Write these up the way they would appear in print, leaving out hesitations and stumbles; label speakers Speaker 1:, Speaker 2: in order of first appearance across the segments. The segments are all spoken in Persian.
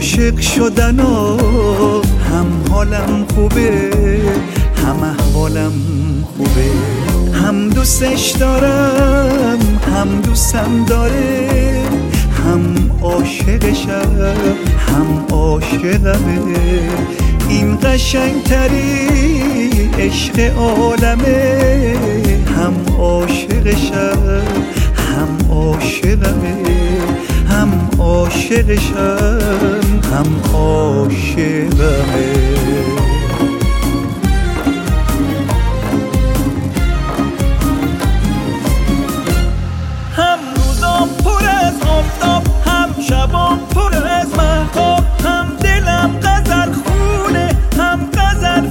Speaker 1: عاشق شدن و هم حالم خوبه هم احوالم خوبه، هم دوستش دارم هم دوستم داره، هم عاشقشم هم عاشقمه. این قشنگترین عشق عالمه، هم عاشقشم هم عاشقمه، هم عاشقشم هم عاشقمه.
Speaker 2: شبام پر از مهتاب، هم دلم غزل خونه هم غزل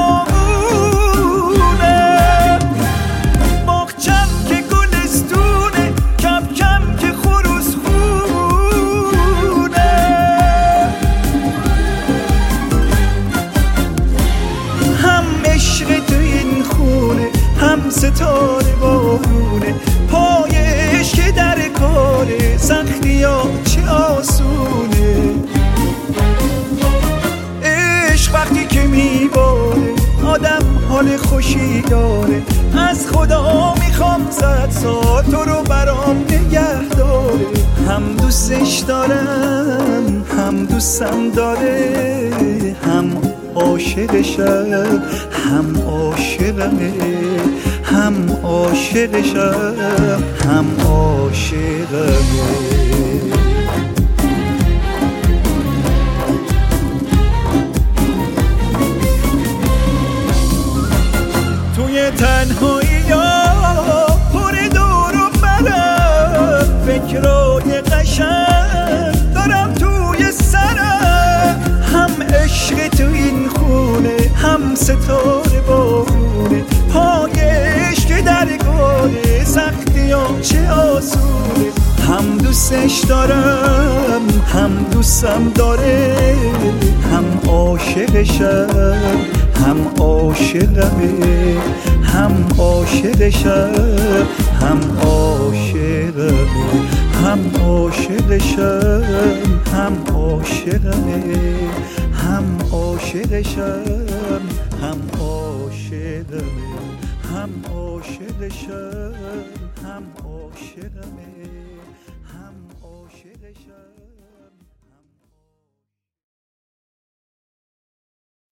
Speaker 2: فرامونه. باغچم که گلستونه، کم کم که خروس خونه. هم عشق تو این خونه هم ستاره بارونه، پای عشق در کاره سختی ها چه آسونه. عشق وقتی که میباره آدم حال خوشی داره، از خدا میخوام 100 سال تو رو برام نگه داره. هم دوستش دارم هم دوستم داره، هم عاشقشم هم عاشقمه، هم عاشقشم هم عاشقمه. توی تنهایی ها پر دور و برم، فکرای قشنگ دارم توی سرم. هم عشق تو این خونه هم ستاره بارونه، پای عشق در گاره سختی ها چه آسونه. هم دوستش دارم هم دوستم داره، هم عاشقشم هم عاشقمه، هم عاشقشم هم عاشقمه، هم عاشقشم هم عاشقمه، هم عاشقشم هم عاشقمه، هم عاشقشم هم عاشقمه، هم عاشقشم.